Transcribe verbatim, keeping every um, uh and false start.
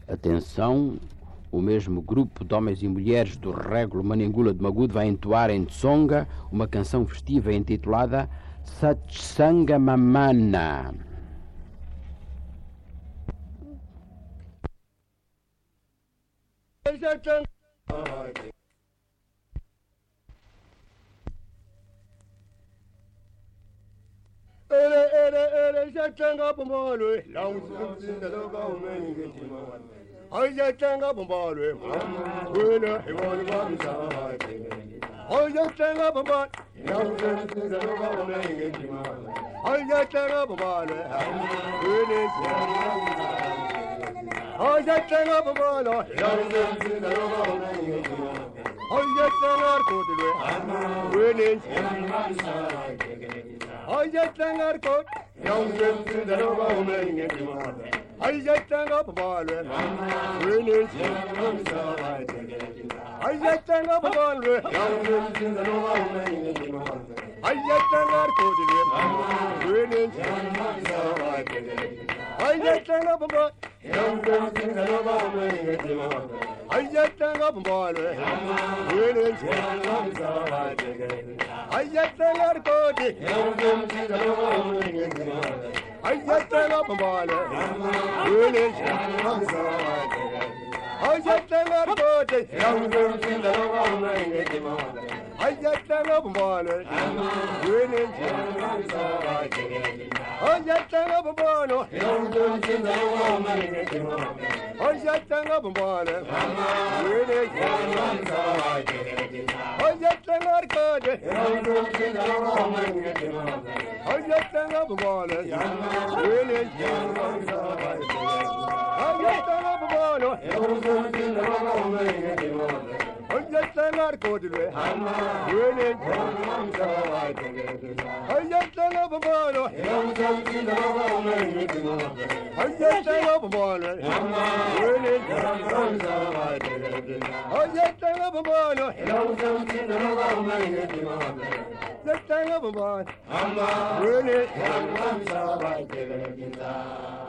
Atenção, o mesmo grupo de homens e mulheres do Régulo Maningula de Magude vai entoar em Tsonga uma canção festiva intitulada Satsanga Mamana. Ele, ele, ele, já changa bombolwe, long sim da loga o meni geti man. Ai já changa bombolwe, wele e wole wam sa. Ai já changa bombol, long sim da loga o meni geti man. Ai já changa bombolwe, wele ai já changa bombol, long sim da loga o meni geti man. Ai já changa kodle, wele I just hang out coat, young girls in the room of men get him on. I just hang up a ball, when it's I just hang up a ball, young girls in the room of men get him on. I just hang out coat, when it's I just hang up a ball, young girls in the room of men get him on. I just hang up a ball, when it's I just hang out coat, young girls in the room of men get him on. I just hang up a ball, when it's I just hang out coat, young girls in the room of men get him on. I just hang up a ball, when it's I just hang up a ball, young girls in the room of men get him on. I just hang up a ball, when it's I just hang out coat, young girls in the room of men get him on. I just hang up a ball, when it's I just hang up a ball, young girls in the room of men get him on. I just hang out coat, when it's I just hang up a ball, young girls in the room of men get him on. I just hang up a ball, when it's I just hang up a ball, young girls in the room of men get him on. Just hang up a ball, when it's